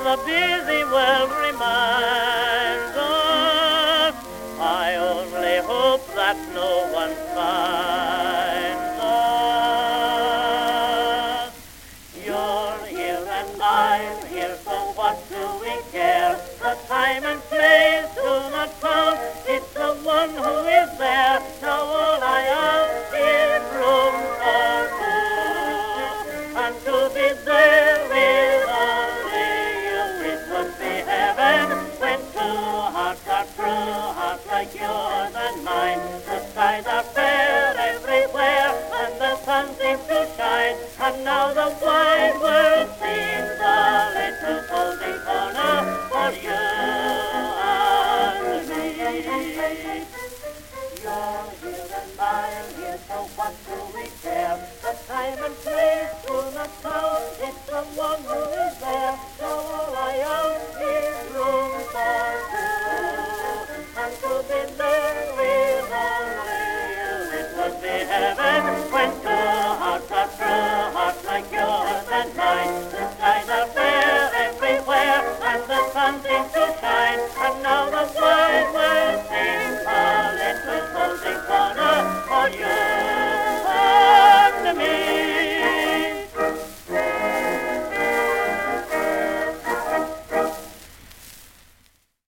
the busy world reminds us. I only hope that no one finds us. You're here and I'm here, so what do we care? The time and place do not count. It's the one who is there. Now all I ask is room for two, and to be there with only you. It would be heaven when two hearts are true, hearts like yours and mine. The skies are fair everywhere, and the sun seems to shine. And now the wide world seems a little cozy corner for you and me. You're here and I'm here, so what do we care? The time and place do not count. It's the one who is